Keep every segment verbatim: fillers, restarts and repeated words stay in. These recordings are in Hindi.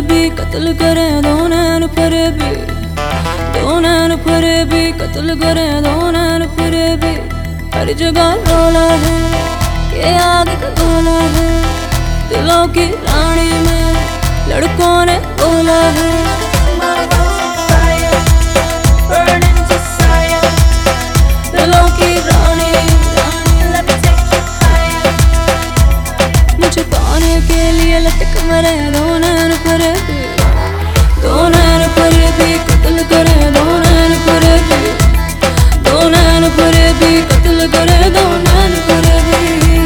भी कत्ल करे दो नैन फरेबी, दो नैन फरेबी कत्ल करे दो नैन फरेबी। हर जगह रोला है कि आग का गोला है, दिलों की रानी में लड़कों ने बोला है। दिलों की रानी, मुझे पाने के लिए लटक मरे दो नैन फरेबी, दो नैन फरेबी कत्ल करे दो नैन फरेबी, दो नैन फरेबी कत्ल करे दो नैन फरेबी।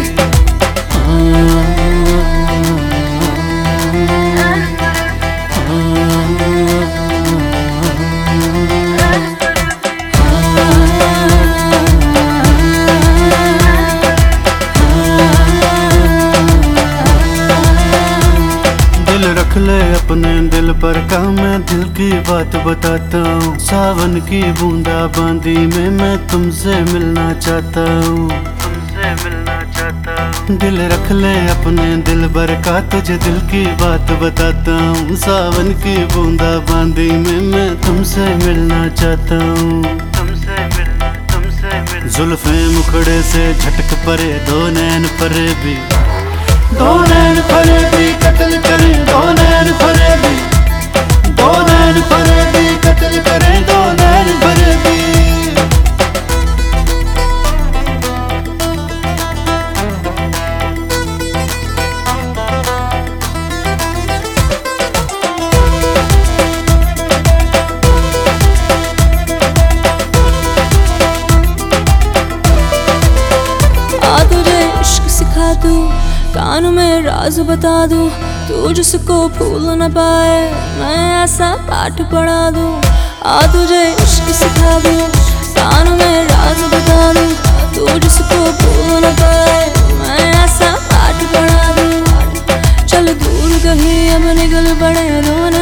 रख ले अपने दिल पर का मैं दिल की बात बताता हूँ। सावन की बूंदा बांदी में मैं तुमसे मिलना चाहता हूँ, तुमसे मिलना चाहता हूँ। दिल रख ले अपने दिल भर का तुझे दिल की बात बताता हूँ। सावन की बूंदा बांदी में मैं तुमसे मिलना चाहता हूँ, तुमसे मिलना, तुमसे मिलना। जुल्फे मुखड़े से झटक परे दो नैन फरेबी, दो नैन फरेबी कत्ल करे दो नैन फरेबी, दो नैन फरेबी कत्ल करे दो नैन फरेबी। आ तुझे इश्क सिखा दूं, कान में राज बता दूं, तू जिसको भूल न पाए मैं ऐसा पाठ पढ़ा दूं। आ तुझे इश्क सिखा दूं, कान में राज बता दूं, तू जिसको भूल न पाए मैं ऐसा पाठ पढ़ा दूं। चल दूर कहीं अब निकल पड़े दो